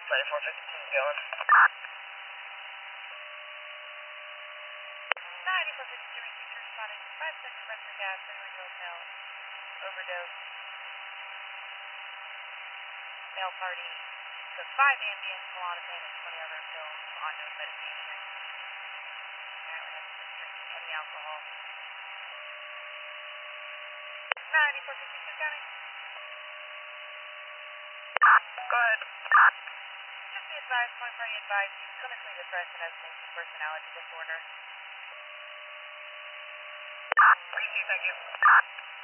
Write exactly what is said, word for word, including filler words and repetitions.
ninety-four fifty-two going. ninety-four fifty-two research responding to five six pressure gas, Freeway Hotel, overdose. Male party took five Ambien, Klonopin, and twenty other pills on known medication. Apparently hasn't been drinking any alcohol. ninety-four fifty-two county. Go ahead. Just be advised, point party advised, he's clinically depressed and has multi-personality disorder. Appreciate, thank you.